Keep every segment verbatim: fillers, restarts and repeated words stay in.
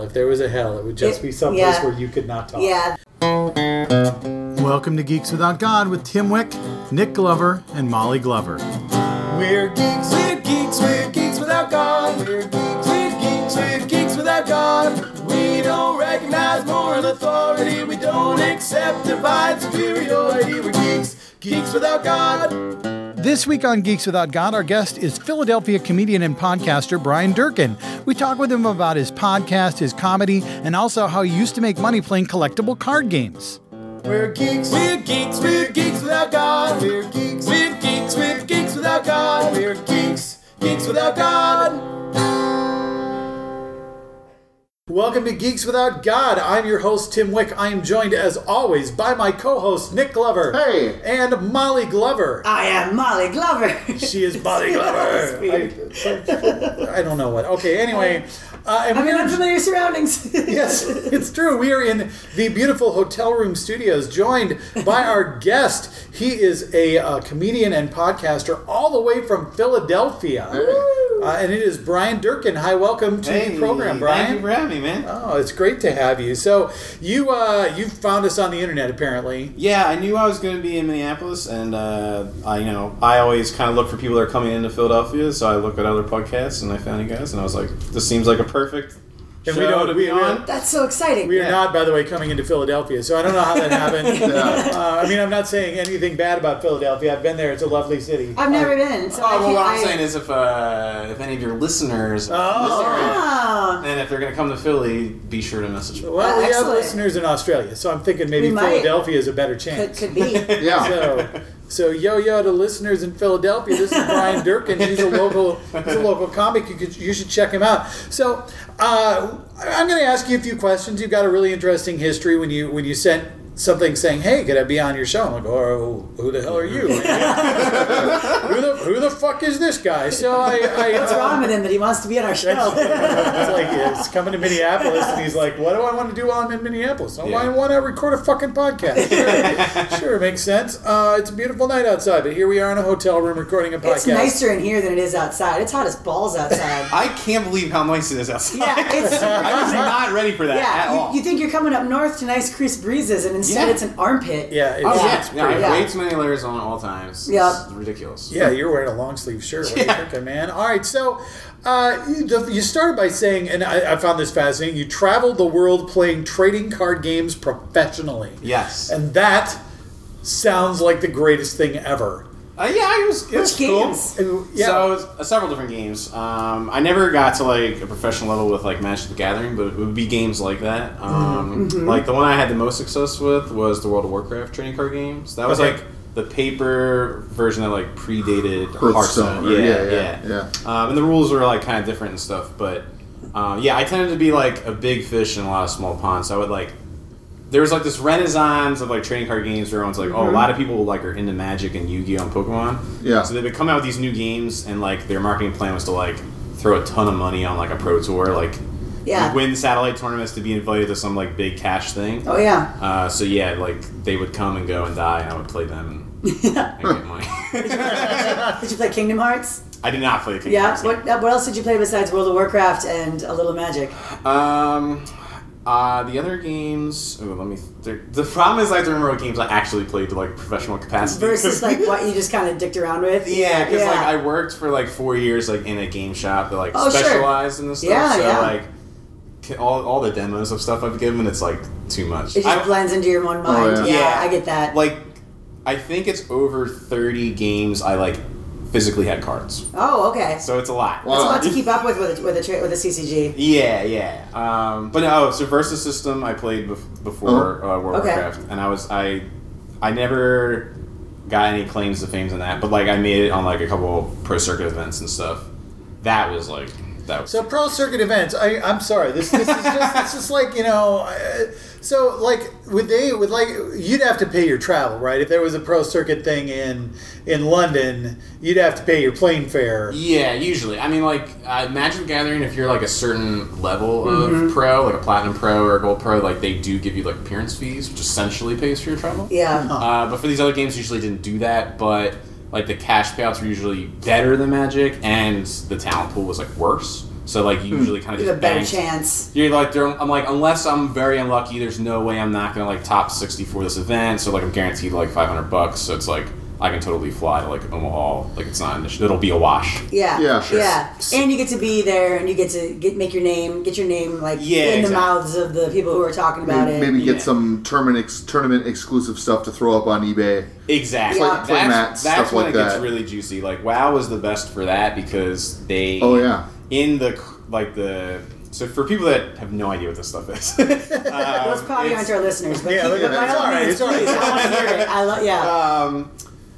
If there was a hell, it would just it, be someplace yeah. where you could not talk. Yeah. Welcome to Geeks Without God with Tim Wick, Nick Glover, and Molly Glover. We're geeks, we're geeks, we're geeks without God. We're geeks, we're geeks, we're geeks without God. We don't recognize moral authority. We don't accept divine superiority. We're geeks, geeks without God. This week on Geeks Without God, our guest is Philadelphia comedian and podcaster Brian Durkin. We talk with him about his podcast, his comedy, and also how he used to make money playing collectible card games. We're geeks, we're geeks, we're geeks without God. We're geeks, we're geeks, we're geeks without God. We're geeks, geeks without God. Welcome to Geeks Without God. I'm your host, Tim Wick. I am joined, as always, by my co-host, Nick Glover. Hey. And Molly Glover. I am Molly Glover. She is Molly Glover. I, I don't know what. Okay, anyway. Uh, and I'm we in are, unfamiliar surroundings. Yes, it's true. We are in the beautiful hotel room studios, joined by our guest. He is a uh, comedian and podcaster all the way from Philadelphia. Hey. Uh, and it is Brian Durkin. Hi, welcome to hey, the program, Brian. Thank you for having me, man. Oh, it's great to have you. So you uh, you found us on the internet, apparently. Yeah, I knew I was going to be in Minneapolis, and uh, I, you know, I always kind of look for people that are coming into Philadelphia, so I look at other podcasts, and I found you guys, and I was like, this seems like a perfect And show we don't- to we- be we- on. That's so exciting. We are Yeah. not, by the way, coming into Philadelphia, so I don't know how that happened. Yeah. uh, I mean, I'm not saying anything bad about Philadelphia. I've been there. It's a lovely city. I've never been, so I Oh, well, can't. what I'm I, saying is if uh, if any of your listeners Oh. Oh. and if they're going to come to Philly, be sure to message me. Well, Oh, we have excellent. listeners in Australia, so I'm thinking maybe We might. Philadelphia is a better Could, chance. could be. Yeah. So, so yo yo to listeners in Philadelphia. This is Brian Durkin. He's a local, he's a local comic. You could, you should check him out. So, uh, I'm going to ask you a few questions. You've got a really interesting history when you when you sent something saying, "Hey, could I be on your show?" I'm like, "Oh, who the hell are you? who the who the fuck is this guy?" So I, I What's uh, wrong with him that he wants to be on our show? it's like it's coming to Minneapolis, and he's like, "What do I want to do while I'm in Minneapolis? Oh, I Yeah. want to record a fucking podcast." Sure, sure, makes sense. Uh, it's a beautiful night outside, but here we are in a hotel room recording a podcast. It's nicer in here than it is outside. It's hot as balls outside. I can't believe how nice it is outside. Yeah, it's I was not ready for that at yeah. all. You, you think you're coming up north to nice crisp breezes, and instead Yeah. it's an armpit. Yeah, it's, Oh, yeah. it's yeah, I pretty. have Yeah. way too many layers on at all times. Yeah. It's ridiculous. Yeah, you're wearing a long sleeve shirt. What are Yeah. you thinking, man? All right, so uh, you, the, you started by saying, and I, I found this fascinating. You traveled the world playing trading card games professionally, Yes. and that sounds like the greatest thing ever. Uh, yeah, it was, it was Which cool. games? Uh, Yeah. So, it was, uh, several different games. Um, I never got to, like, a professional level with, like, Magic the Gathering, but it would be games like that. Um, Mm-hmm. Like, the one I had the most success with was the World of Warcraft trading card games. That was, Okay. like, the paper version that, like, predated Hearthstone. Hearthstone. Yeah, Yeah, yeah, yeah. Um, and the rules were, like, kind of different and stuff, but, um, yeah, I tended to be, like, a big fish in a lot of small ponds, so I would, like... There was like this renaissance of like trading card games where everyone's like, oh, a lot of people like are into Magic and Yu-Gi-Oh and Pokemon. Yeah. So they would come out with these new games, and like their marketing plan was to like throw a ton of money on like a pro tour, like Yeah. win satellite tournaments to be invited to some like big cash thing. Oh yeah. Uh, so yeah, like they would come and go and die, and I would play them and, and get money. Did you play Kingdom Hearts? I did not play the Kingdom Yeah. Hearts game. What, uh, what else did you play besides World of Warcraft and a little Magic? Um, uh, the other games. Ooh, let me. The problem is I have to remember what games I actually played to like professional capacity. Versus like what you just kind of dicked around with. Yeah, because like Yeah. I worked for like four years like in a game shop that like Oh, sure. specialized in this stuff. Yeah, so yeah. like k- all, all the demos of stuff I've given, it's like too much. It I- just blends into your own mind. yeah. yeah. Yeah. I get that. Like I think it's over thirty games I like physically had cards. Oh, okay. So it's a lot. Wow. It's a lot to keep up with with a, with a, tra- with a C C G. Yeah, yeah. Um, but no, so Versus System I played bef- before uh, World of Okay. Warcraft, and I was I I never got any claims to fame in that, but like I made it on like a couple pro circuit events and stuff. That was like that was So pro circuit events. I I'm sorry. This this is just it's just like you know. Uh, so like would they would like you'd have to pay your travel, right? If there was a pro circuit thing in in London, you'd have to pay your plane fare. Yeah, usually. I mean, like, uh, Magic the Gathering, if you're, like, a certain level of pro, like a Platinum Pro or a Gold Pro, like, they do give you, like, appearance fees, which essentially pays for your travel. Yeah. Uh, but for these other games, usually didn't do that, but, like, the cash payouts were usually better than Magic, and the talent pool was, like, worse. So like you usually kind of You just have a better bang. chance. You're like, there- I'm like, unless I'm very unlucky, there's no way I'm not gonna like top sixty for this event. So like I'm guaranteed like five hundred bucks. So it's like I can totally fly to like Omaha. Like it's not an issue. It'll be a wash. Yeah, Yeah, sure. yeah, and you get to be there, and you get to get make your name, get your name like Yeah, in the exactly. mouths of the people who are talking about Maybe, it. maybe get Yeah. some tournament ex- tournament exclusive stuff to throw up on eBay. Exactly. Play- That's, play mats, that's stuff when like it gets that. really juicy. Like WoW was the best for that because they. Oh, yeah. In the like the. So for people that have no idea what this stuff is, um, Those probably aren't it's- our listeners, but Yeah, keep, look at by that. It's all all right, means, it's all right. please, I want to hear it. I love, yeah. Um,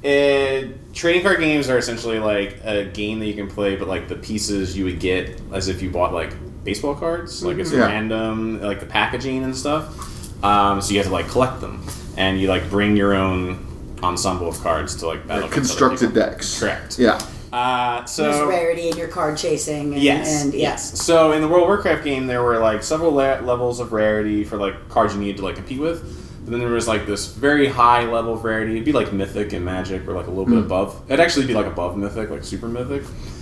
it, trading card games are essentially like a game that you can play, but like the pieces you would get as if you bought like baseball cards, like it's Yeah. random, like the packaging and stuff. Um, so you have to like collect them, and you like bring your own ensemble of cards to like battle against other Constructed people. decks. Correct. Yeah. Uh, so There's rarity in your card chasing. And, Yes, and yes. So in the World of Warcraft game, there were like several la- levels of rarity for like cards you needed to like compete with. But then there was like this very high level of rarity. It'd be like Mythic and Magic, or like a little bit above. It'd actually be like above Mythic, like Super Mythic.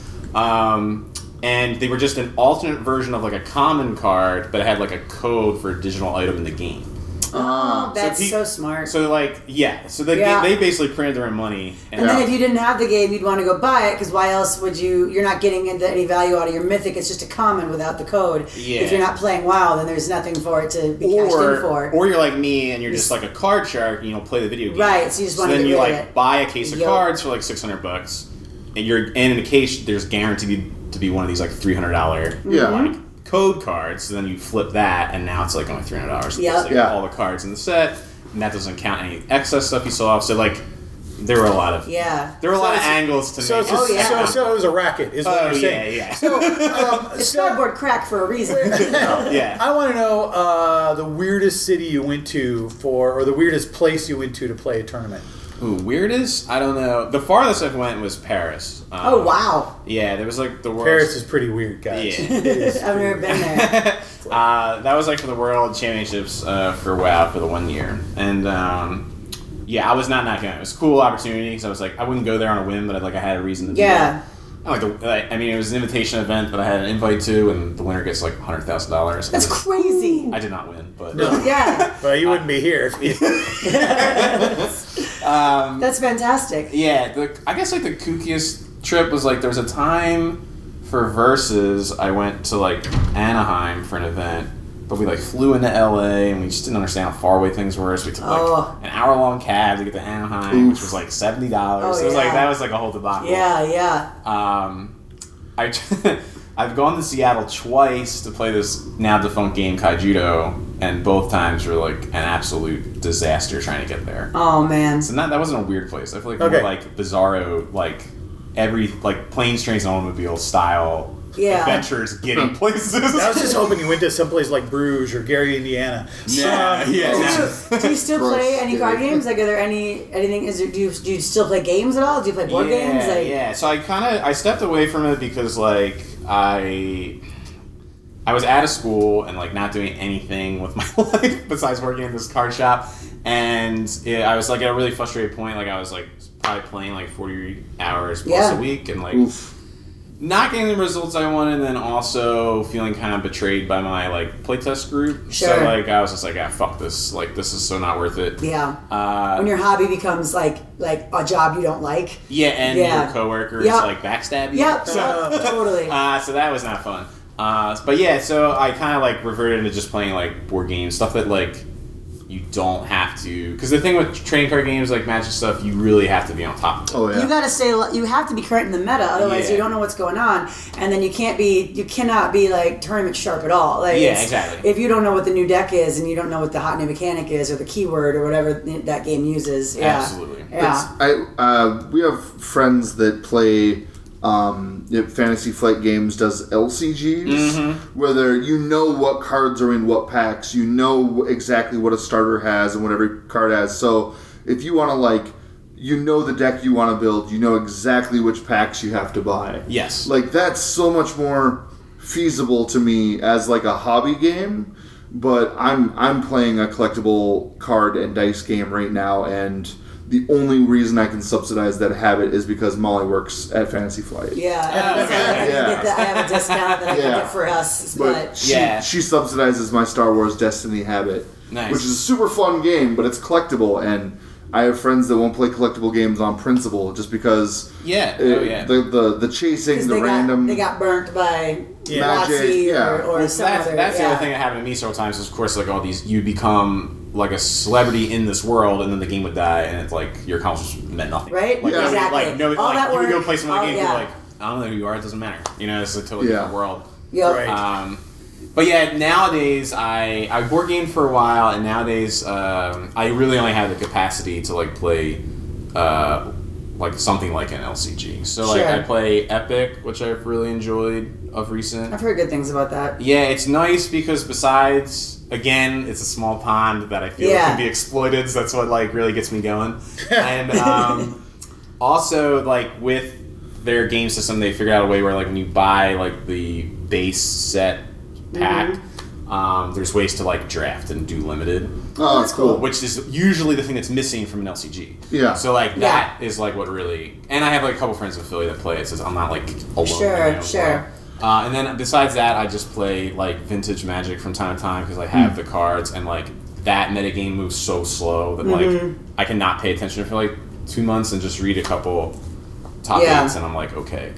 Um, and they were just an alternate version of like a common card, but it had like a code for a digital item in the game. Oh, that's pe- so smart. So like, yeah. So they Yeah. they basically printed their own money. and then if you didn't have the game, you'd want to go buy it, because why else would you? You're not getting into any value out of your Mythic. It's just a common without the code. Yeah. If you're not playing WoW, then there's nothing for it to be cashed in or, for. or you're like me and you're just like a card shark and you don't play the video game. Right, so you just wanna then get you rid of like it. buy a case of Yup. cards for like six hundred bucks, and you're and in the case there's guaranteed to be one of these like three hundred dollar Yeah. like code cards. So then you flip that and now it's like only three hundred dollars. So Yup. it's like Yeah. all the cards in the set, and that doesn't count any excess stuff you saw. So like there were a lot of yeah. there were a lot of it's- angles to So, make. it's a, Oh, yeah. so, so it was a racket, is what Oh, you're yeah, saying. yeah. So, um, It's so cardboard crack for a reason. yeah. I want to know uh, the weirdest city you went to for, or the weirdest place you went to to play a tournament. Ooh, weirdest? I don't know. The farthest I went was Paris. Um, Oh wow! Yeah, there was like the world. Paris is pretty weird, guys. Yeah. It is. I've never been there. uh, that was like for the World Championships uh, for WoW for the one year, and um, yeah, I was not knocking it. It was a cool opportunity because I was like, I wouldn't go there on a whim, but I'd, like I had a reason to do Yeah. that. I like the, I mean, it was an invitation event that I had an invite to, and the winner gets like hundred thousand dollars. That's crazy. I did not win, but Yeah, Well, you wouldn't be here. If you, um, that's fantastic. yeah, the, I guess like the kookiest trip was like there was a time for Versus I went to like Anaheim for an event, but we like flew into L A and we just didn't understand how far away things were, so we took like Oh. an hour long cab to get to Anaheim, which Oof. was like seventy dollars. Oh, so it was like yeah. that was like a whole debacle. Yeah, yeah. Um, I I've gone to Seattle twice to play this now defunct game Kaijudo, and both times were like an absolute disaster trying to get there. Oh man. So not, that wasn't a weird place. I feel like Okay. more like Bizarro, like every like planes, trains, and automobiles style Yeah. adventures getting places. I was just hoping you went to someplace like Bruges or Gary, Indiana. yeah, yeah. Do you, do you still Gross. play any card Yeah. games? Like, are there any anything? Is there, do you do you still play games at all? Do you play board yeah, games? Like, yeah. So I kind of I stepped away from it because like I I was out of school and like not doing anything with my life besides working in this card shop, and it, I was like at a really frustrated point. Like I was like probably playing like forty hours plus Yeah. a week, and like Oof. not getting the results I wanted, and then also feeling kind of betrayed by my like playtest group. So Sure. like I was just like, ah, fuck this. Like this is so not worth it. yeah. Uh, When your hobby becomes like like a job you don't like. yeah, and Yeah. your coworkers Yep. like backstab you. Yep. So, totally. uh, so that was not fun. Uh, but yeah, so I kind of like reverted into just playing like board games, stuff that like you don't have to. Because the thing with trading card games, like Magic stuff, you really have to be on top of it. Oh yeah. You gotta stay. You have to be current in the meta, otherwise Yeah. you don't know what's going on, and then you can't be. You cannot be like tournament sharp at all. Like, Yeah, it's- exactly. If you don't know what the new deck is, and you don't know what the hot new mechanic is, or the keyword, or whatever that game uses, yeah, Absolutely. yeah, I uh, we have friends that play um, you know, Fantasy Flight Games does L C Gs, where you know what cards are in what packs, you know exactly what a starter has and what every card has. So if you want to like, you know the deck you want to build, you know exactly which packs you have to buy. Yes. Like that's so much more feasible to me as like a hobby game. But I'm I'm playing a collectible card and dice game right now, and the only reason I can subsidize that habit is because Molly works at Fantasy Flight. Yeah, I, was like, I, can Yeah. get the, I have a discount that I can Yeah. get for us, But but she, Yeah. she subsidizes my Star Wars Destiny habit, Nice. which is a super fun game, but it's collectible, and I have friends that won't play collectible games on principle just because Yeah. uh, Oh, yeah. the, the the chasing, because the they random got they got burnt by Yeah. Nazi Magic, yeah. or, or Well, some that's other. that's the yeah. other thing that happened to me several times. Is of course, like all these, you become like a celebrity in this world, and then the game would die, and it's like your accomplishments meant nothing. Right? Like, Yeah. nobody- Exactly. Like, no, All like, that you would go work, play some of the all- game, yeah. you're like, I don't know who you are. It doesn't matter. You know, it's a totally Yeah. different world. Yep. Right. Um, but yeah, nowadays I I board gamed for a while, and nowadays um, I really only have the capacity to like play uh, like something like an L C G. So like Sure. I play Epic, which I've really enjoyed of recent. I've heard good things about that. Yeah, it's nice because besides, again, it's a small pond that I feel Yeah. can be exploited. So that's what like really gets me going. And um, also, like with their game system, they figured out a way where like when you buy like the base set pack, um, there's ways to like draft and do limited, Oh, that's cool. which is usually the thing that's missing from an L C G. Yeah. So like Yeah. that is like what really, and I have like a couple friends in Philly that play it, so I'm not like alone. Sure, in my own sure. world. Uh, and then besides that, I just play like vintage Magic from time to time because I have the cards, and like that metagame moves so slow that like I cannot pay attention for like two months and just read a couple topics, Yeah. and I'm like, okay.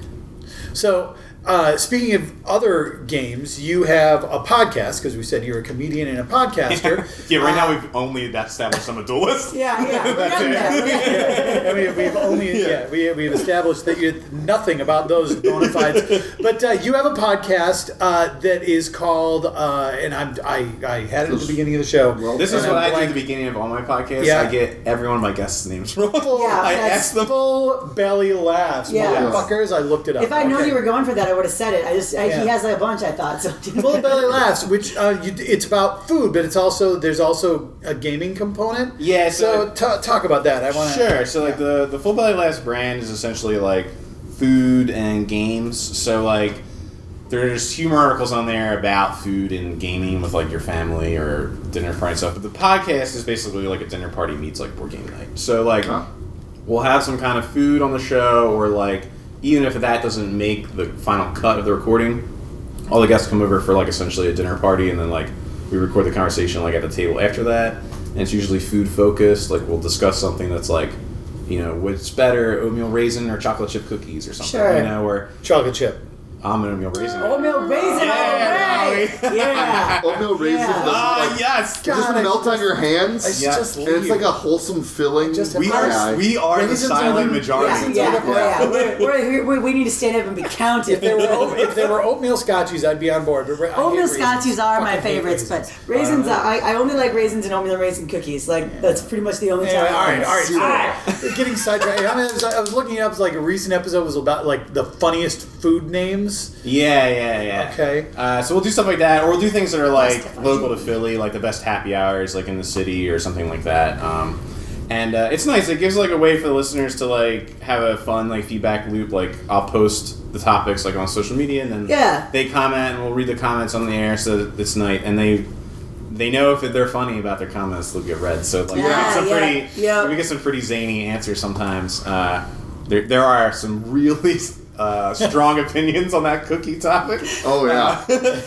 So, uh, speaking of other games, you have a podcast because we said you're a comedian and a podcaster. Yeah, right now we've only established I'm a duelist. Yeah, yeah. We're getting there. We're getting there. I mean, we've only yeah, we, we've established that you nothing about those bona fides. But uh, you have a podcast uh, that is called, uh, and I'm I, I had it at the beginning of the show. Well, This is And what I'm I do at blank- the beginning of all my podcasts. Yeah. I get every one of my guests' names wrong. Yeah, I that's- ask them. Full belly laughs, Yeah. motherfuckers. I looked it up. If I known Okay. you were going for that, I would have said it. I just I, Yeah. he has like a bunch. I thought so. Full belly laughs, which uh, you, it's about food, but it's also there's also a gaming component. Yeah, So so- t- talk about that. I want to. Sure. So like the the Full Belly Laughs brand is essentially like food and games. So like there's humor articles on there about food and gaming with like your family or dinner party and stuff. But the podcast is basically like a dinner party meets like board game night. So like Huh. we'll have some kind of food on the show, or like even if that doesn't make the final cut of the recording, all the guests come over for like essentially a dinner party, and then like we record the conversation like at the table after that. And it's usually food focused. Like we'll discuss something that's like, you know, what's better, oatmeal raisin or chocolate chip cookies or something. Sure. You know, or Chocolate chip. I'm an oatmeal raisin. Oatmeal raisin all the way. Yeah. Oatmeal raisin Yeah. doesn't Ah, like, yes. doesn't God, I melt on just- your hands. I Yeah. just And it's like a wholesome filling. just We Yeah. are we are the Raisins are silent the- majority. Yeah, yeah, Yeah. yeah. We're, we're, we're, we need to stand up and be counted. If there were oat- if there were oatmeal scotchies, I'd be on board. But ra- I hate Oatmeal raisins. scotchies are my Fucking hate favorites, raisins. but raisins, I, I only like raisins and oatmeal raisin cookies. Like that's pretty much the only Anyway, time. all right, all right. So, Ah. we're getting sidetracked. I, mean, I, was, I was looking up. Like a recent episode was about like the funniest food names. Yeah, yeah, yeah. Okay. Uh, so we'll do stuff like that, or we'll do things that are like Best local to Philly, like the best happy hours, like in the city or something like that. Um, and uh, it's nice. It gives like a way for the listeners to like have a fun like feedback loop. Like I'll post the topics like on social media, and then Yeah. they comment, and we'll read the comments on the air. So that it's night, and they they know if they're funny about their comments, they'll get read. So like we Yeah, get some yeah, pretty yeah. we get some pretty zany answers sometimes. Uh, there there are some really. Uh, strong opinions on that cookie topic. Oh yeah.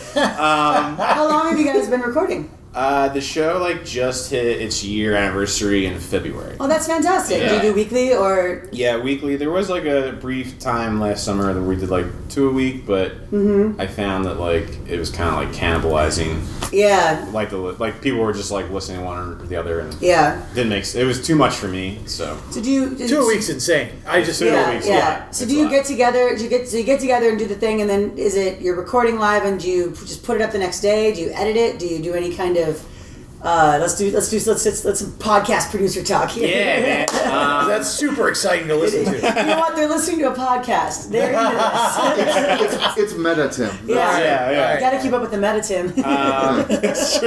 How long have you guys been recording? Uh, the show like just hit its year anniversary in February. Oh, that's fantastic. Do Yeah. you do weekly or? Yeah, weekly. There was like a brief time last summer that we did like two a week, but I found that like it was kind of like cannibalizing. Yeah, Like the like people were just like listening to one or the other, and yeah. didn't make it was too much for me. So So do you? Two weeks insane. I just Two Yeah, weeks, yeah. yeah. So It's do a you lot. get together? Do you get so you get together and do the thing, and then is it you're recording live and do you just put it up the next day? Do you edit it? Do you do any kind of? Uh, let's do let's do let's let's, let's podcast producer talk here. yeah, man. Um, That's super exciting to listen to. You know what? They're listening to a podcast. They're into this. it's, it's meta, Tim. Yeah. yeah, yeah. You got to keep up with the meta, Tim. Um, it's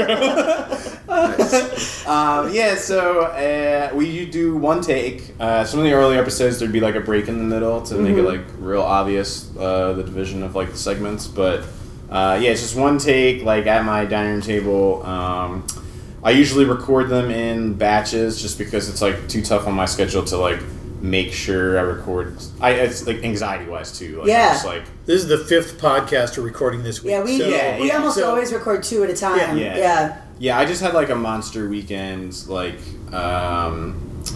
true. um, yeah, so uh, we do one take. Uh, some of the early episodes, there'd be like a break in the middle to make it like real obvious uh, the division of like the segments. But uh, yeah, it's just one take, like at my dining room table. Um, I usually record them in batches just because it's like too tough on my schedule to like make sure I record. I it's like anxiety wise too. Like, Yeah. I'm just like This is the fifth podcast we're recording this week. Yeah, we so- Yeah, we yeah. almost So- always record two at a time. Yeah. yeah. yeah, I just had like a monster weekend like um,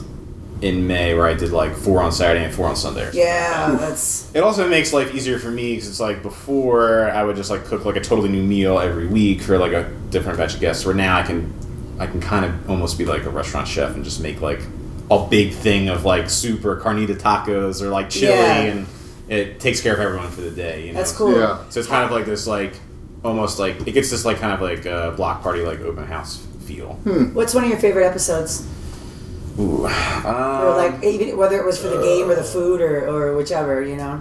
in May where I did like four on Saturday and four on Sunday. or something Yeah, like that. that's It also makes life easier for me because it's like before I would just like cook like a totally new meal every week for like a different batch of guests. Where now I can, I can kind of almost be like a restaurant chef and just make like a big thing of like soup or carnita tacos or like chili, Yeah. and it takes care of everyone for the day. You know? that's cool. Yeah. So it's kind of like this like almost like it gets this like kind of like uh, block party like open house feel. What's one of your favorite episodes? Ooh, Or um, like even whether it was for the game or the food or, or whichever, you know.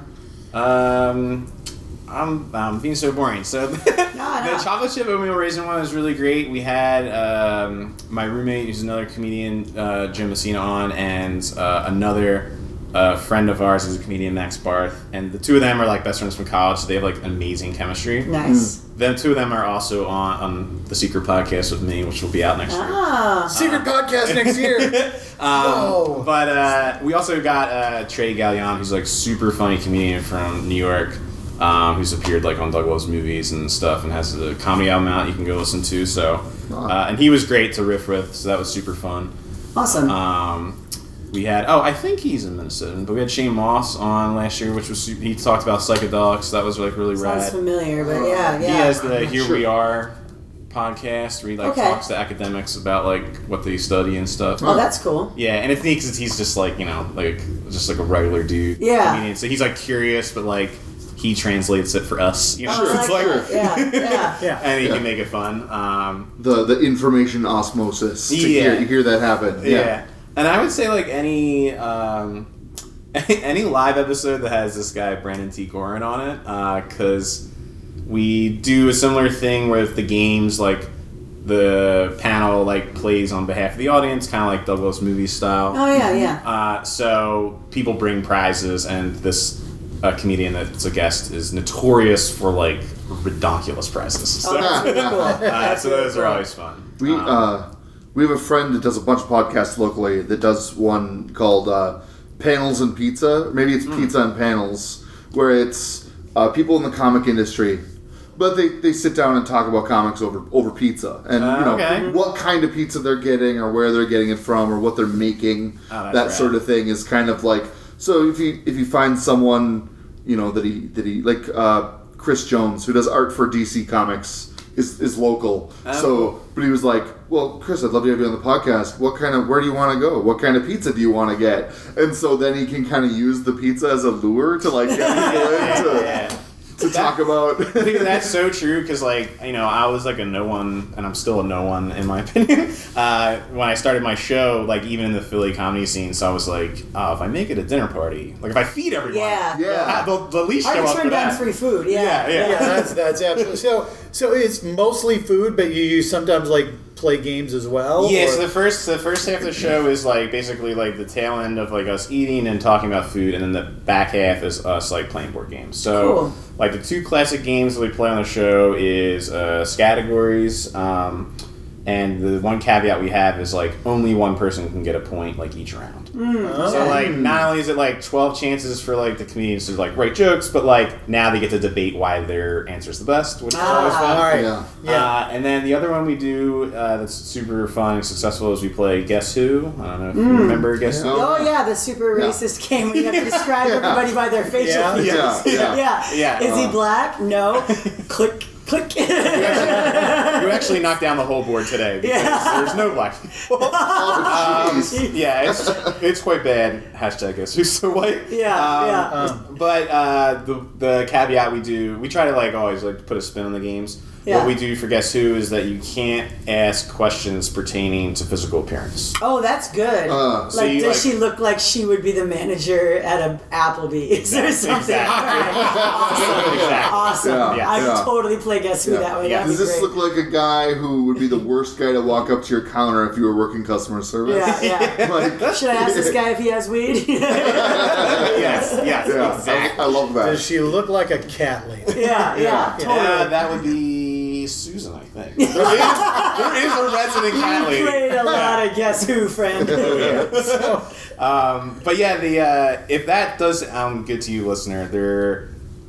Um, I'm, I'm being so boring. So no. the chocolate chip oatmeal raisin one was really great. We had um, my roommate, who's another comedian, uh, Jim Messina, on, and uh, another uh, friend of ours who's a comedian, Max Barth. And the two of them are like best friends from college, so they have like amazing chemistry. Nice. Then two of them are also on, on the Secret Podcast with me, which will be out next year. Ah. Secret podcast next year. Um, Whoa. But uh, we also got uh, Trey Gallion, who's like super funny comedian from New York, um, who's appeared like on Doug Love's movies and stuff, and has a comedy album out you can go listen to. So, uh, and he was great to riff with, so that was super fun. Awesome. Um, we had oh, I think he's a Minnesotan, but we had Shane Moss on last year, which was su- he talked about psychedelics. That was like really Sounds rad. familiar, but yeah, He yeah. has the Here Sure. We Are podcast where he like Okay. talks to academics about like what they study and stuff. Oh, that's cool. Yeah, and it's neat because he's just like, you know, like just like a regular dude. Yeah. Comedian. So he's like curious, but like he translates it for us. You know, Oh, I it's like like, that. Yeah, yeah. Yeah. and he Yeah. can make it fun. Um, The the information osmosis. To Yeah. hear, hear that happen. yeah. Yeah. and I would say like any um, any live episode that has this guy Brandon T. Gorin on it, because we do a similar thing with the games, like. The panel like plays on behalf of the audience, kind of like Douglas movie style. Oh yeah, yeah. Uh, so people bring prizes, and this uh, comedian that's a guest is notorious for like ridiculous prizes. So, Oh, that's really cool. uh, That's so really those are cool. always fun. We Um, uh, we have a friend that does a bunch of podcasts locally that does one called uh, Panels and Pizza. Maybe it's Pizza and Panels, where it's uh, people in the comic industry, but they, they sit down and talk about comics over over pizza and Uh, you know okay. what kind of pizza they're getting or where they're getting it from or what they're making. Oh, that's that rad. sort of thing is kind of like so if you if you find someone you know that he that he like uh, Chris Jones who does art for D C Comics is is local. Oh, so cool. but he was like, well, Chris, I'd love to have you on the podcast. What kind of, where do you want to go? What kind of pizza do you want to get? And so then he can kind of use the pizza as a lure to like get people in to, yeah. to talk about. Dude, that's so true because, like, you know, I was like a no one, and I'm still a no one in my opinion. Uh, when I started my show, like, even in the Philly comedy scene, so I was like, oh, if I make it a dinner party, like, if I feed everyone, Yeah. Yeah. they'll, they'll at least Hard show to up turn for down that. free food. Yeah, Yeah, yeah. Yeah, that's that's absolutely so. So it's mostly food, but you, you sometimes like play games as well. Yeah, or- so the first the first half of the show is like basically like the tail end of like us eating and talking about food, and then the back half is us like playing board games. So Cool. like the two classic games that we play on the show is uh, Scategories, um, and the one caveat we have is like only one person can get a point like each round. So like not only is it like twelve chances for like the comedians to like write jokes, but like now they get to debate why their answer's the best, which is always Ah. fun. all right. Yeah. Yeah. Uh, and then the other one we do uh, that's super fun and successful is we play Guess Who. I don't know if you remember Guess Who. Oh yeah, the super Yeah. racist game where you have to describe everybody by their facial Yeah. features. Yeah, yeah. yeah. Yeah. Is he Uh. black? No. Click. Click. You actually knocked down the whole board today because Yeah. there's no black people. Oh, Um, jeez. yeah, it's it's quite bad. Hashtag Guess Who's So White. Yeah, Um, yeah. But uh, the the caveat we do, we try to like always like put a spin on the games. Yeah. What we do for Guess Who is that you can't ask questions pertaining to physical appearance. Oh, that's good. Uh, So like, you, does like- she look like she would be the manager at a Applebee's or something? Exactly. All right. Awesome. Exactly. Awesome. Yeah, I would yeah. totally play Guess Who Yeah. that way. Yeah. That'd Does be this great. look like a guy who would be the worst guy to walk up to your counter if you were working customer service? Yeah, yeah. Like, Should I ask this guy if he has weed? yeah, Yes, yes, yeah, exactly. I, I love that. Does she look like a cat lady? yeah, Yeah. totally. Uh, that would be Susan, I think. There is, there is a resident cat You lady. played a lot of Guess Who, friend. So, um, but yeah, the uh, if that does sound good to you, listener, there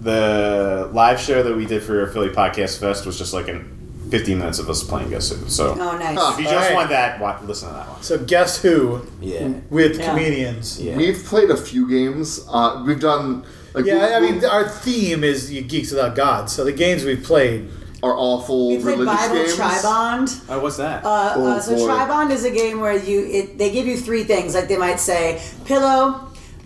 the live show that we did for Philly Podcast Fest was just like an fifteen minutes of us playing Guess Who. So Oh, nice. Huh. if you just Alright. want that, watch, listen to that one. So Guess Who Yeah. with Yeah. comedians. Yeah. We've played a few games. Uh, we've done like Yeah, I we'll- mean, our theme is you Geeks Without God. So the games we've played. our awful We played religious Bible games. Tribond. Oh, what's that? Uh, Oh, uh, so boy. Tribond is a game where you it, they give you three things. Like they might say pillow,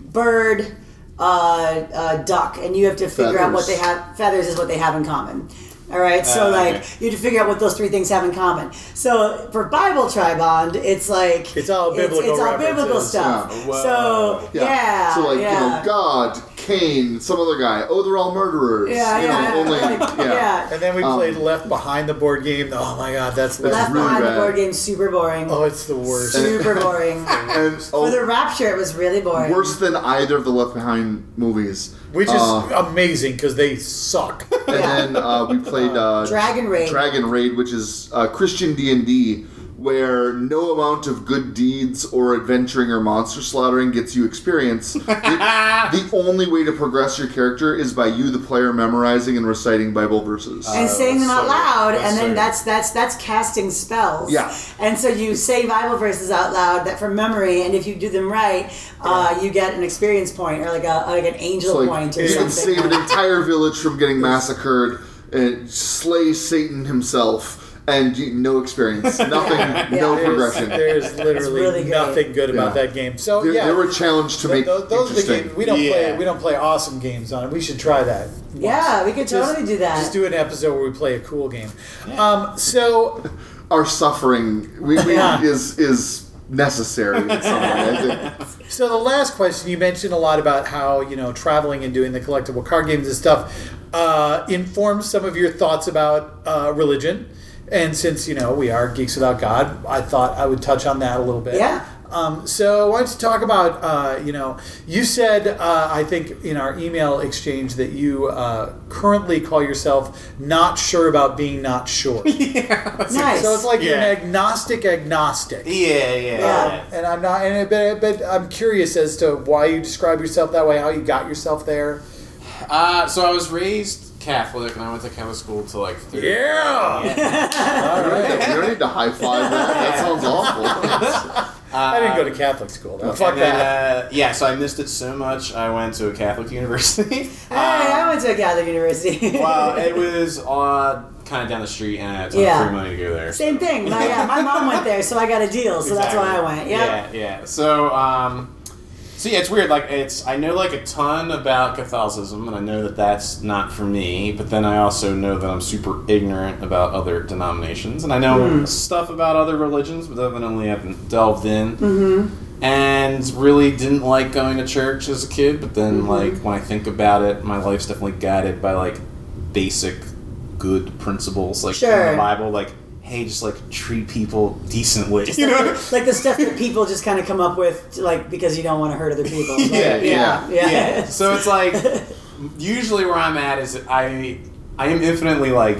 bird, uh, uh, duck, and you have to figure out what they Feathers. have. Feathers is what they have in common. All right, so Uh, like okay. you have to figure out what those three things have in common. So for Bible Tribond, it's like It's all biblical It's, all biblical references. stuff. Yeah. Whoa. So Yeah. yeah, So like yeah. you know, God, Cain, some other guy. Oh, they're all murderers. Yeah, you yeah, know, only like, yeah. yeah. And then we Um, played Left Behind the board game. Oh my God, that's That's Left really Behind bad. the board game, super boring. oh, it's the worst. Super boring. And For the oh, Rapture, it was really boring. worse than either of the Left Behind movies. Which is Uh, amazing because they suck. and Yeah. then uh, we played uh, Dragon Raid. Dragon Raid, which is uh, Christian D and D, where no amount of good deeds or adventuring or monster slaughtering gets you experience. the, the only way to progress your character is by you, the player, memorizing and reciting Bible verses. and saying them out so- loud, that's and then so- that's that's that's casting spells. Yeah. And so you say Bible verses out loud that from memory, and if you do them right, uh, you get an experience point or like a like an angel So, like, point or you can something. save an entire village from getting massacred, and slay Satan himself, and you, no experience, nothing, no There's- progression. There's literally really great. nothing good about Yeah. that game. So They, yeah, they were challenged to th- make th- those are the interesting. games we don't play. Yeah. We don't play awesome games on it. We should try that. Yeah, we could Just- totally do that. Just do an episode where we play a cool game. Um, so Our suffering we, we, Yeah. is is necessary in some way. I think. So the last question, you mentioned a lot about how, you know, traveling and doing the collectible card games and stuff uh, informs some of your thoughts about uh, religion. And since, you know, we are Geeks Without God, I thought I would touch on that a little bit. Yeah. Um, so why don't you talk about, uh, you know, you said, uh, I think in our email exchange that you uh, currently call yourself not sure about being not sure. Nice. So it's like you're Yeah. an agnostic agnostic. Yeah, yeah, Yeah. And I'm not, and but, but I'm curious as to why you describe yourself that way, how you got yourself there. Uh, so I was raised Catholic, and I went to Catholic school till like third Yeah. Yeah. All We right. don't need to high five that. That sounds awful. I didn't go to Catholic school. Though. Fuck And then, that. uh, yeah, so I missed it so much. I went to a Catholic university. Hey, I went to a Catholic university. Well, it was uh, kind of down the street, and I had some Yeah. free money to go there. Same thing. My, yeah, my mom went there, so I got a deal. So that's why I went. Yeah. Yeah, yeah. So, um, so yeah, it's weird. Like, it's I know like a ton about Catholicism, and I know that that's not for me. But then I also know that I'm super ignorant about other denominations, and I know Hmm. stuff about other religions, but definitely haven't delved in. Mm-hmm. And really didn't like going to church as a kid. But then, Mm-hmm. like, when I think about it, my life's definitely guided by like basic good principles, like Sure. in the Bible, like. Hey, just like treat people decently. You know? Like the stuff that people just kind of come up with, like because you don't want to hurt other people. Like, Yeah, yeah, yeah. yeah. So it's like usually where I'm at is I I am infinitely like,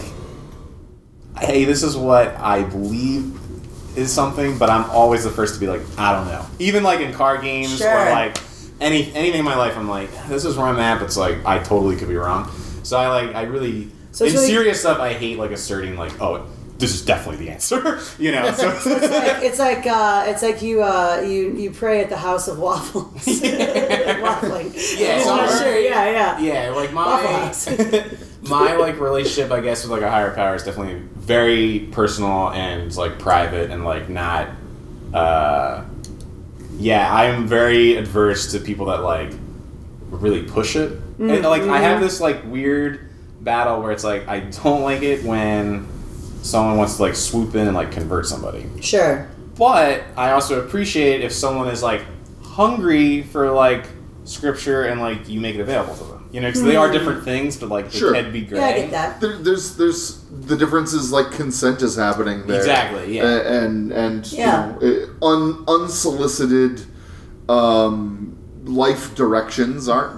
hey, this is what I believe is something, but I'm always the first to be like, I don't know. Even like in card games Sure. or like any anything in my life, I'm like, this is where I'm at, but it's like I totally could be wrong. So I like I really So in it's really- serious stuff I hate like asserting like, oh, this is definitely the answer. You know. So It's like it's like uh, it's like you uh, you you pray at the house of waffles. Waffling. Yeah, I'm so not I'm- sure. Yeah, yeah. Yeah, like Waffle my House. my like relationship, I guess, with like a higher power is definitely very personal and like private and like not. Uh, yeah, I'm very adverse to people that like really push it. And like I have this like weird battle where it's like I don't like it when someone wants to like swoop in and like convert somebody. Sure. But I also appreciate if someone is like hungry for like scripture and like you make it available to them. You know, because they are different things, but like Sure. they can be gray. Yeah, I get that. There, there's there's the difference is like consent is happening there. Exactly, yeah. A- And and Yeah. you know, uh, un, unsolicited um, life directions aren't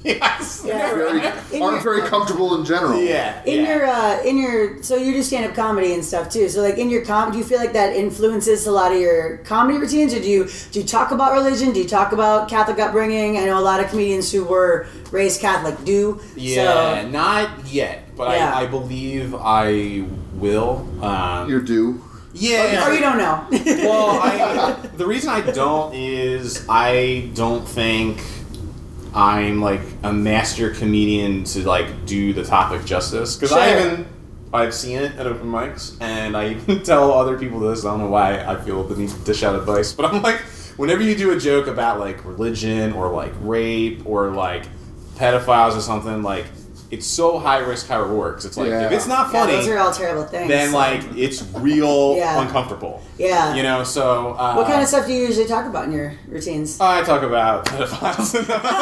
Yes. Yeah. Very, In aren't your- very comfortable in general. Yeah. In yeah. your uh, in your so you do stand up comedy and stuff too. So like in your com, do you feel like that influences a lot of your comedy routines, or do you do you talk about religion? Do you talk about Catholic upbringing? I know a lot of comedians who were raised Catholic do. Yeah, So, not yet, but Yeah. I, I believe I will. Um, You're due. yeah. or you don't know. Well, I, the reason I don't is I don't think I'm like a master comedian to like do the topic justice, because I Sure. even I've seen it at open mics, and I even tell other people this. I don't know why I feel the need to dish out advice, but I'm like, whenever you do a joke about like religion or like rape or like pedophiles or something, like it's so high risk, high reward. 'Cause it's like Yeah. if it's not Yeah, funny, those are all terrible things. then so- like it's real Yeah. uncomfortable. yeah. You know, so uh, What kind of stuff do you usually talk about in your routines? I talk about pedophiles.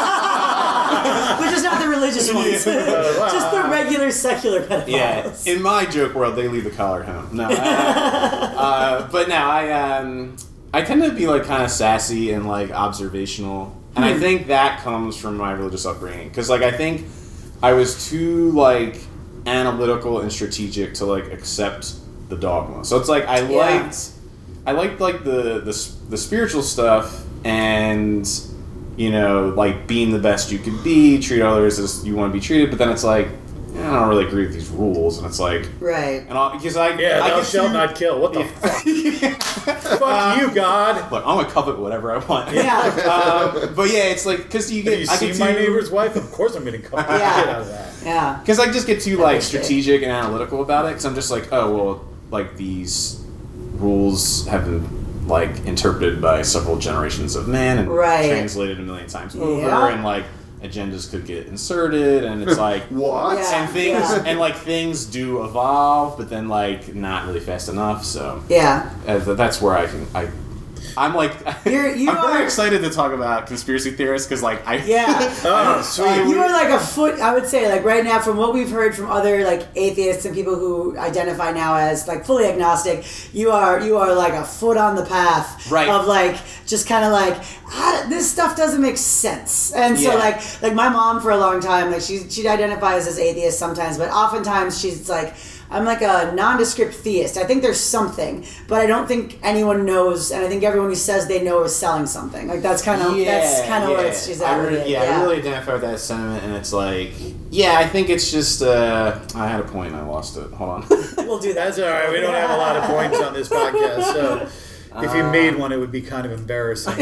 Which is not the religious ones. Just the regular secular pedophiles. Yeah, in my joke world, they leave the collar at home. No, uh, uh, but no, I um, I tend to be like kind of sassy and like observational, and I think that comes from my religious upbringing. Because like I think I was too like analytical and strategic to like accept the dogma. So it's like I Yeah. liked, I liked like the the s- the spiritual stuff and. You know, like being the best you could be, treat others as you want to be treated, but then it's like, eh, I don't really agree with these rules, and it's like, Right. and all because I Yeah, I thou get shalt too- not kill. What the fuck? Fuck you, God. Look, I'm gonna covet whatever I want. Yeah. um, but yeah, it's like because you Have get you I seen get my too, neighbor's wife? Of course I'm getting cut Yeah. shit out of that. Yeah. because I just get too like makes sense. strategic and analytical about it. Because I'm just like, oh well, like these rules have been like interpreted by several generations of men and Right. translated a million times over, Yeah. and like agendas could get inserted, and it's like. What? Yeah. And things Yeah. and like things do evolve, but then like not really fast enough. So Yeah. uh, th- that's where I can I. I'm like You're- you I'm are- very excited to talk about conspiracy theorists because like I Yeah. Oh, sweet. You are like a foot, I would say, like right now, from what we've heard from other like atheists and people who identify now as like fully agnostic, you are you are like a foot on the path Right. of like just kind of like ah, this stuff doesn't make sense. And so Yeah. like like my mom for a long time, like she she identifies as atheist sometimes, but oftentimes she's like. I'm like a nondescript theist. I think there's something, but I don't think anyone knows, and I think everyone who says they know is selling something. Like that's kind of that's kind of what it's, she's I at. with really, it. yeah, I really identify with that sentiment, and it's like, yeah, I think it's just. Uh, I had a point, and I lost it. Hold on. We'll do that. That's all right. We don't have a lot of points on this podcast, so if you made one, it would be kind of embarrassing.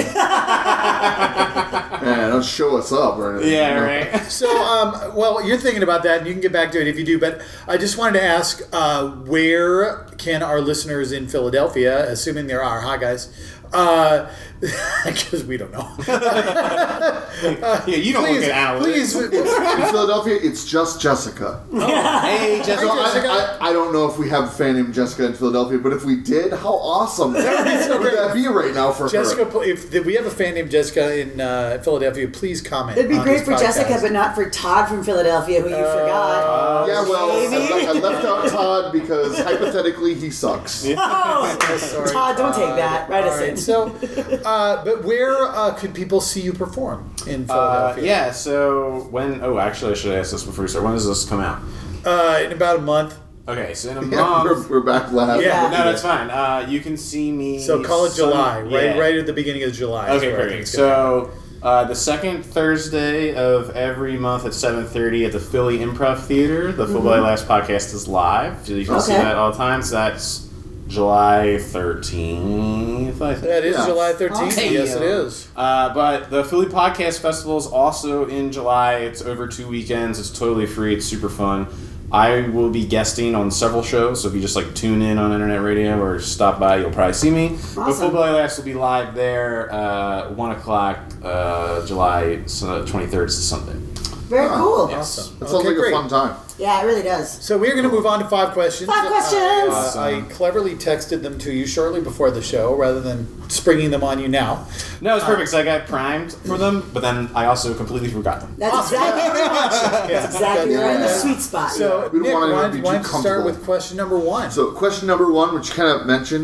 Man, don't show us up or anything. yeah, you know? right. So, um, well, you're thinking about that, and you can get back to it if you do. But I just wanted to ask, uh, where can our listeners in Philadelphia, assuming there are, hi guys, because we don't know. Yeah, you don't Please, look at please, analytics. it's, in Philadelphia, it's just Jessica. Hey, So Jessica. I, I, I don't know if we have a fan named Jessica in Philadelphia, but if we did, how awesome would that be right now for Jessica, her? pl- if, if we have a fan named Jessica in uh, Philadelphia, please comment. It'd be on great this for podcast. Jessica, but not for Todd from Philadelphia, who you forgot. Yeah, well, I, Maybe. le- I left out Todd because hypothetically he sucks. Oh, Sorry, Todd, don't take that. Write All us right, in. so, uh, but where uh, could people see you perform in Uh, Philadelphia? yeah. So when? Oh, actually, I should ask this before we start. When does this come out? Uh, in about a month. Okay, so in a Yeah, month. we're, we're back last. Yeah. No, that's fine. Uh, you can see me. So call it some- July, right? yeah. Right at the beginning of July. is Okay, where I think perfect. it's gonna So uh, the second Thursday of every month at seven thirty at the Philly Improv Theater, the Full Belly Laughs podcast is live. So you can see Okay. that all the time. So that's July thirteenth, I think. That is Yeah. July thirteenth. Awesome. Yes, it is. Uh, but the Philly Podcast Festival is also in July. It's over two weekends. It's totally free. It's super fun. I will be guesting on several shows, so if you just like tune in on internet radio or stop by, you'll probably see me. But Awesome. Full Belly Laughs will be live there, uh, one o'clock, uh, July twenty-third. It's a Sunday. Very cool. Yes. Awesome. That sounds Okay, like great. a fun time. Yeah, it really does. So we're going to move on to five questions. Five questions! Uh, I cleverly texted them to you shortly before the show, rather than springing them on you now. No, it's perfect. So I got primed for them, but then I also completely forgot them. That's exactly right. Yeah, Exactly Yeah. right in the sweet spot. So, We don't Nick, want anyone why, to be why too don't you start comfortable. with question number one? So, question number one, which you kind of mentioned,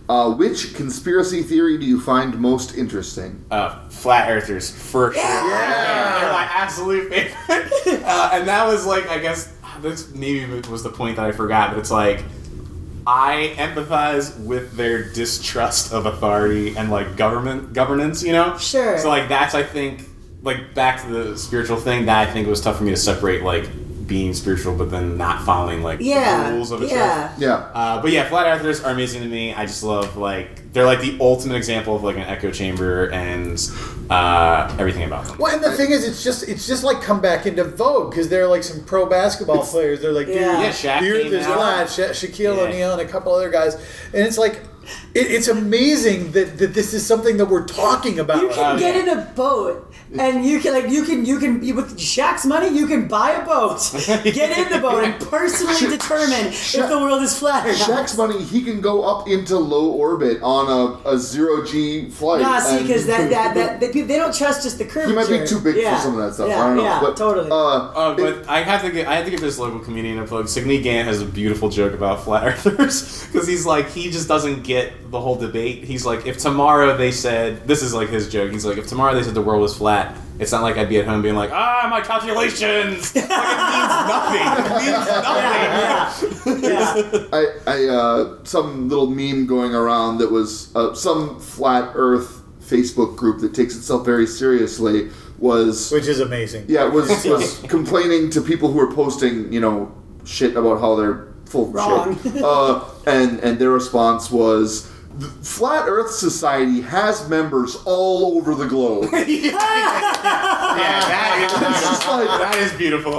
Uh, which conspiracy theory do you find most interesting? Uh, flat earthers, for sure. Yeah! They're my absolute favorite. uh, and that was like, I guess, this maybe was the point that I forgot, but it's like, I empathize with their distrust of authority and like government governance, you know? Sure. So like that's, I think, like back to the spiritual thing, that I think was tough for me to separate, like being spiritual but then not following like Yeah. the rules of the Yeah. church. Yeah. Uh, but yeah, flat earthers are amazing to me. I just love like they're like the ultimate example of like an echo chamber and uh, everything about them. Well, and the thing is, it's just it's just like come back into vogue because they're like some pro basketball players. They're like, dude, Yeah. Yeah, Shaq the Earth came is out. flat. Sha- Shaquille Yeah. O'Neal and a couple other guys, and it's like, it, it's amazing that, that this is something that we're talking about. You can Oh, get yeah. in a boat and you can like you can you can you, with Shaq's money you can buy a boat, get in the boat and personally Sha- determine Sha- if the world is flat or not. Shaq's money, he can go up into low orbit on a, a zero G flight. Nah, see, and- because that, that, that, that, they don't trust just the curvature. He might be too big Yeah. for some of that stuff. Yeah, I don't know. yeah, but, totally. Uh, Uh, but it- I have to get I have to give this local comedian a plug. Signe Gant has a beautiful joke about flat earthers because he's like he just doesn't get the whole debate. He's like, if tomorrow they said this is like his joke. He's like, if tomorrow they said the world was flat, it's not like I'd be at home being like, ah, my calculations. Like, it means nothing. It means nothing. Yeah, yeah. I, I uh, some little meme going around that was uh, some flat Earth Facebook group that takes itself very seriously was Which is amazing. yeah was was complaining to people who were posting you know shit about how they're full of Wrong. shit, uh, and and their response was. The Flat Earth Society has members all over the globe. Yeah, that is, It's just like- that is beautiful.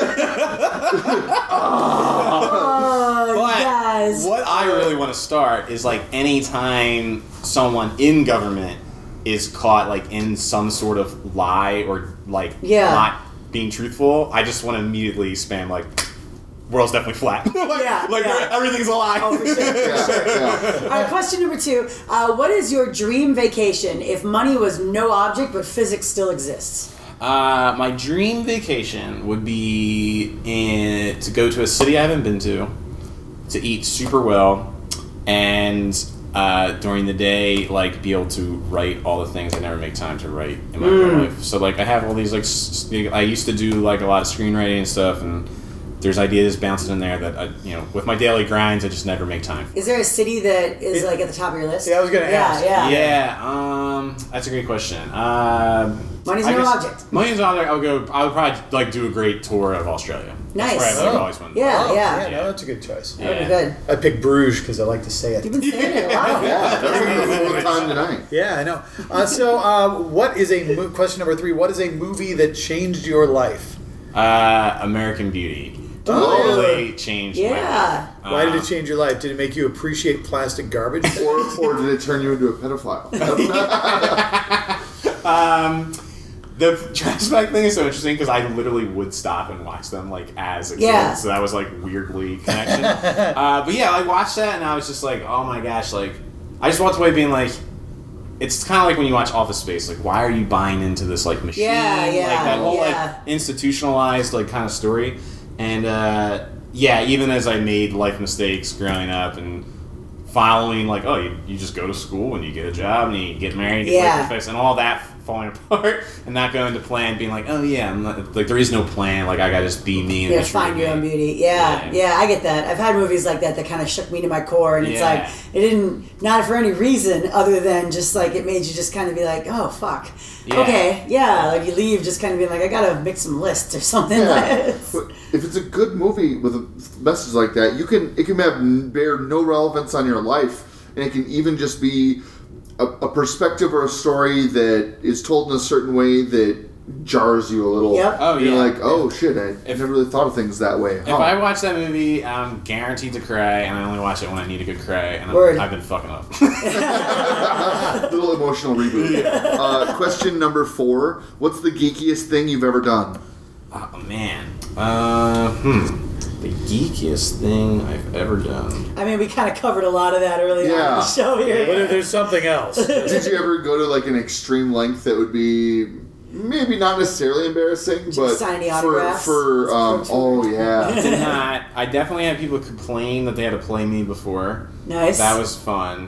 Oh, But guys. what I really want to start is like anytime someone in government is caught like in some sort of lie or like Yeah. not being truthful, I just want to immediately spam like world's definitely flat. like Yeah, like yeah. everything's a lie. Oh, for sure. Yeah, yeah. All right, question number two. Uh, what is your dream vacation if money was no object but physics still exists? Uh, my dream vacation would be in, to go to a city I haven't been to, to eat super well, and uh, during the day, like, be able to write all the things I never make time to write in my real life. So, like, I have all these, like, s- I used to do, like, a lot of screenwriting and stuff, and there's ideas bouncing in there that, I, you know, with my daily grinds, I just never make time for. Is there a city that is like at the top of your list? Yeah, I was gonna yeah, ask. Yeah, Yeah, um, that's a great question. Uh, Money's I no guess- object. Money's no object. I would go. I would probably like do a great tour of Australia. Nice. That's where I've Oh. always wanted. Yeah, Oh, yeah. no, that's a good choice. That would be Yeah. good. I picked Bruges because I like to say You've it. been saying it a lot. Yeah, that's a good time tonight. Yeah, I know. Uh, so, uh, what is a mo- question number three? What is a movie that changed your life? Uh, American Beauty totally changed. my Yeah. life. Why did Uh, it change your life? Did it make you appreciate plastic garbage? Or, or did it turn you into a pedophile? Um, the trash bag thing is so interesting because I literally would stop and watch them like as a Yeah. kid, so that was like weirdly connection. uh, but yeah, I watched that and I was just like, oh my gosh, like I just walked away being like, it's kind of like when you watch Office Space, like why are you buying into this like machine, Yeah, yeah, like that whole yeah. like institutionalized like kind of story, and uh, yeah, even as I made life mistakes growing up and following like, oh, you, you just go to school and you get a job and you get married, you Yeah. get fixed, and all that falling apart and not going to plan, being like, oh yeah, I'm not, like there is no plan, like I gotta just be me and Yeah, just find be your me. own beauty. Yeah, Yeah. yeah, I get that. I've had movies like that that kind of shook me to my core, and it's Yeah. like it didn't, not for any reason other than just like it made you just kind of be like, oh fuck, Yeah. okay, yeah, like you leave just kind of being like, I gotta make some lists or something. Yeah. But if it's a good movie with a message like that, you can it can have n- bear no relevance on your life, and it can even just be a, a perspective or a story that is told in a certain way that jars you a little. Yep. Oh, You're yeah. like, oh shit, I If- never really thought of things that way. If Huh. I watch that movie, I'm guaranteed to cry, and I only watch it when I need a good cry, and Word. I'm, I've been fucking up. Little emotional reboot. Uh, question number four: what's the geekiest thing you've ever done? Oh man, uh, hmm, the geekiest thing I've ever done. I mean, we kind of covered a lot of that early on in Yeah. the show here. What if there's something else? Did you ever go to like an extreme length that would be maybe not necessarily embarrassing, you but sign any for autographs? for um, That's oh yeah. Did not. I definitely had people complain that they had to play me before. Nice. That was fun.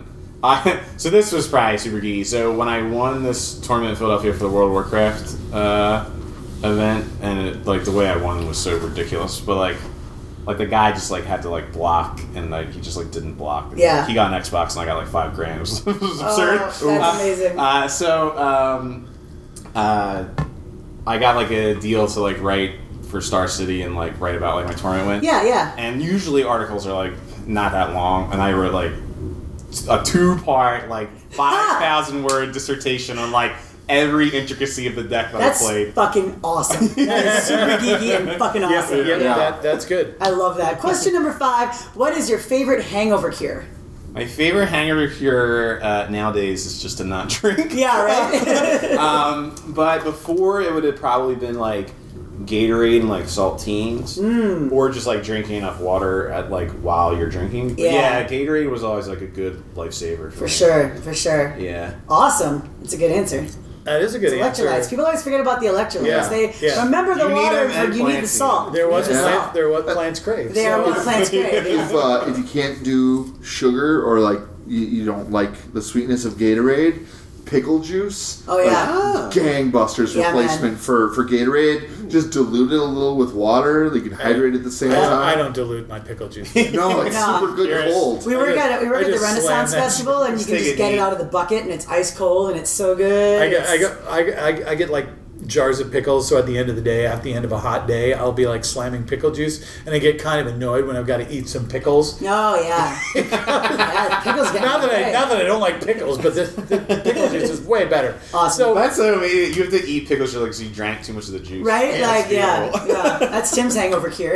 I, so this was probably super geeky. So when I won this tournament in Philadelphia for the World of Warcraft uh, event, and it, like the way I won was so ridiculous, but like, like the guy just like had to like block, and like he just like didn't block. Yeah. He got an Xbox, and I got like five grand. It was, it was absurd. Oh, that's amazing. Uh, so um, uh, I got like a deal to like write for Star City and like write about like my tournament win. Yeah, yeah. And usually articles are like not that long, and I wrote like a two-part, like five thousand word dissertation on like every intricacy of the deck that That's I played. fucking awesome. That is super geeky and fucking awesome. Yeah, Yeah. That, that's good. I love that. Question number five. What is your favorite hangover cure? My favorite hangover cure uh, nowadays is just to not drink. Yeah, right? um, but before it would have probably been like Gatorade and like saltines, Mm. or just like drinking enough water at like while you're drinking. But Yeah. yeah, Gatorade was always like a good lifesaver for, For me. sure, for sure. Yeah. Awesome. It's a good answer. That is a good answer. Electrolytes. People always forget about the electrolytes. Yeah, They yeah. remember the You need water, them but and you need the plants salt. There was You need the plant, salt. there what plants crave. They are So- what plants crave. If Yeah. uh, if you can't do sugar or like you, you don't like the sweetness of Gatorade, pickle juice. Oh, yeah. like, gangbusters Yeah, replacement for for Gatorade. Just dilute it a little with water. You can hydrate at the same I don't, time. I don't dilute my pickle juice. No, it's No. super good Yours. cold. We work I just- at we work I at the just slam Renaissance that Festival, and you Just can take just it get it neat. out of the bucket, and it's ice cold, and it's so good. I get, I It's- get, I, I, I get like jars of pickles. So at the end of the day, at the end of a hot day, I'll be like slamming pickle juice, and I get kind of annoyed when I've got to eat some pickles. Oh yeah, yeah. Pickles get Not that I, okay. not that I don't like pickles, but the, the, the pickle juice is way better. Awesome. So That's so amazing. You have to eat pickles like so you drank too much of the juice. Right? Yeah, like it's yeah, beautiful. yeah. That's Tim's hangover cure.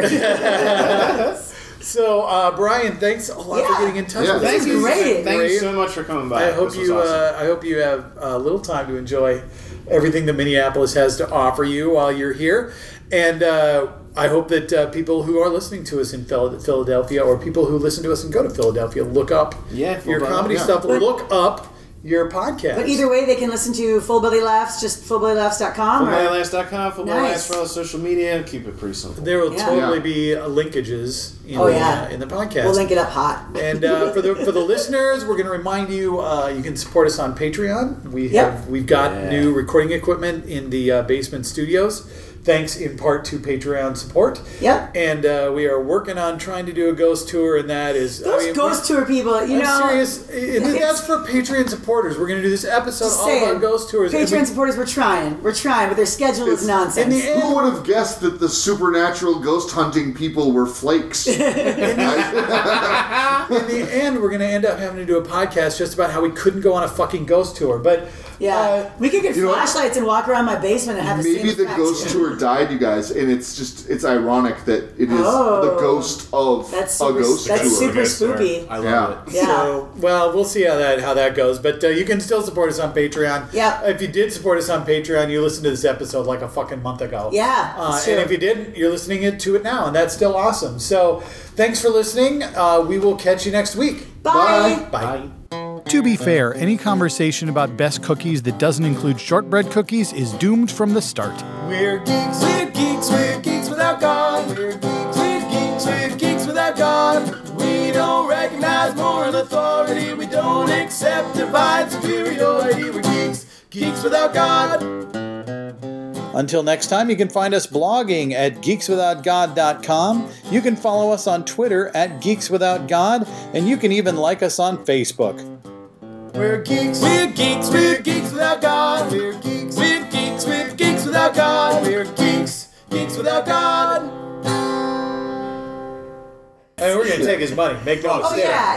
So, uh, Brian, thanks a lot Yeah. for getting in touch Yeah. with us. Thank Thank you. you. Great. Thank you Great. so much for coming by. I hope This was you. awesome. Uh, I hope you have a little time to enjoy everything that Minneapolis has to offer you while you're here, and uh, I hope that uh, people who are listening to us in Phil- Philadelphia, or people who listen to us and go to Philadelphia, look up Yeah, your Full Belly, comedy yeah. stuff. But- look up your podcast. But either way, they can listen to Full Belly Laughs, just full belly laughs dot com. full or belly laughs dot com, full belly Nice. laughs for all the social media. Keep it pretty simple. there will Yeah. totally Yeah. be uh, linkages in, Oh, the, yeah. uh, in the podcast. we'll link it up hot. And uh, for the for the listeners, we're going to remind you uh, you can support us on Patreon. We Yep. have we've got Yeah. new recording equipment in the uh, basement studios, thanks in part to Patreon support. Yep. And uh, we are working on trying to do a ghost tour, and that is Those I mean, ghost tour people, you I'm know. serious. It- it- that's for Patreon supporters. We're going to do this episode Just all saying, about ghost tours. And Patreon we- supporters, we're trying. We're trying, but their schedule is It's- nonsense. in the end, Who would have guessed that the supernatural ghost hunting people were flakes? in the end, we're going to end up having to do a podcast just about how we couldn't go on a fucking ghost tour. But yeah, uh, we could get you know what? flashlights and walk around my basement and have the Maybe same the effect. ghost tour died, you guys, and it's just it's ironic that it is Oh. the ghost of That's a super, ghost that's tour. super Good story. spooky. I love Yeah. it. Yeah. So, well, we'll see how that how that goes. But uh, you can still support us on Patreon. Yeah. If you did support us on Patreon, you listened to this episode like a fucking month ago. Yeah, Uh, it's and true. if you didn't, you're listening it to it now, and that's still awesome. So, thanks for listening. Uh, we will catch you next week. Bye. Bye. Bye. To be fair, any conversation about best cookies that doesn't include shortbread cookies is doomed from the start. We're geeks, we're geeks, we're geeks without God. We're geeks, we're geeks, we're geeks without God. We don't recognize moral authority. We don't accept divine superiority. We're geeks, geeks without God. Until next time, you can find us blogging at geeks without god dot com. You can follow us on Twitter at geeks without god, and you can even like us on Facebook. We're geeks, we're geeks, we're geeks without God. We're geeks, we're geeks, we're geeks without God. We're geeks, geeks without God. And we're going to take his money. Make no Oh mistake. yeah.